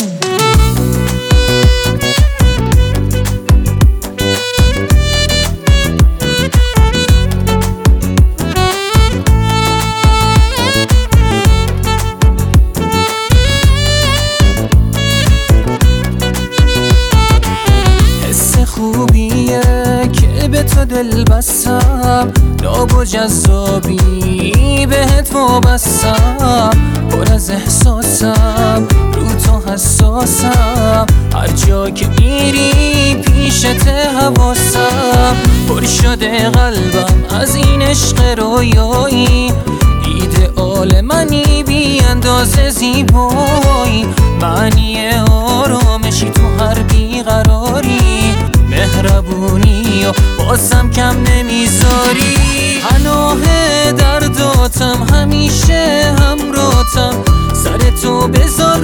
خوبیه که به تو دل بستم، لاب و جذابی بهت وابستم، پر از احساسم رو تو حساسم، هر جا که میری پیشت حواسم، پر شده قلبم از این عشق رویایی، ایدئال منی بی اندازه زیبایی، معنی آرامشی تو هر بیقراری، مهربونی و بازم کم نمیذاری، پناه درداتم همیشه همراهتم، سر تو بذار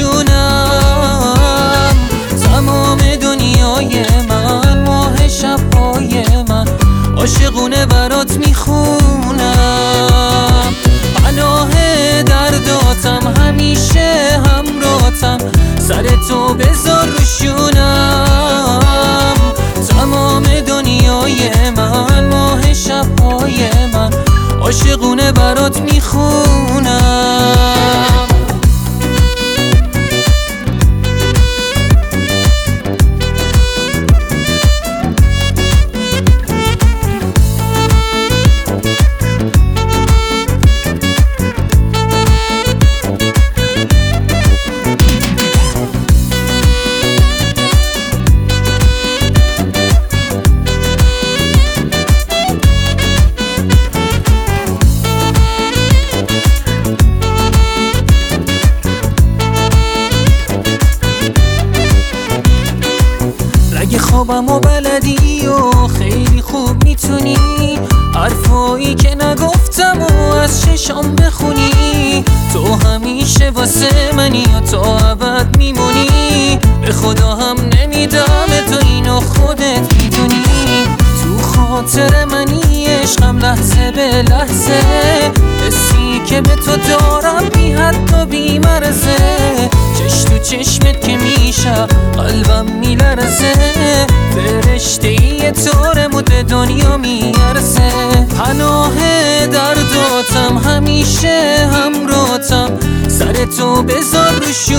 روشونم، تمام دنیای من، ماه شبهای من، عاشقونه برات میخونم، پناه درداتم همیشه همراهتم، سر تو بذار روشونم، تمام دنیای من، ماه شبهای من، عاشقونه برات میخونم. اگه خوابم و بلدی و خیلی خوب میتونی، حرفایی که نگفتم و از چشام بخونی، تو همیشه واسه منی و تا ابد میمونی، به خدا هم نمیدم تو اینو خودت میدونی، تو خاطر منی عشقم لحظه به لحظه، حسی که به تو دارم بی حد و بی مرزه، چش تو چشمت که میشه قلبم میلرزه، فرشته ای تو رموت دنیا میارزه، پناه درداتم همیشه همراهتم، سر تو بذار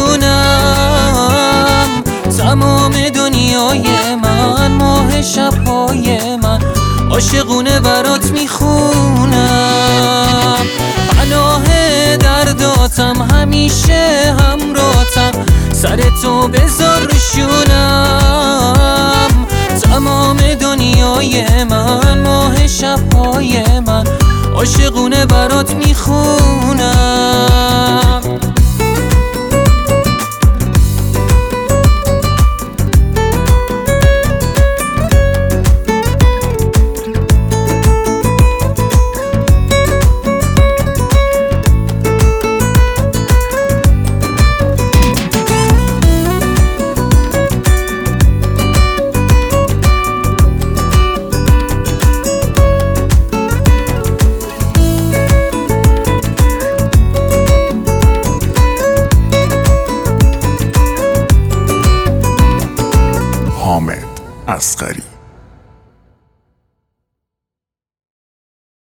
روشونم، تمام دنیای من، ماه شبهای من، عاشقونه برات میخونم، پناه درداتم همیشه همراهتم، سر تو بذار روشونم، تمام دنیای من، ماه شبهای من، عاشقونه برات میخونم.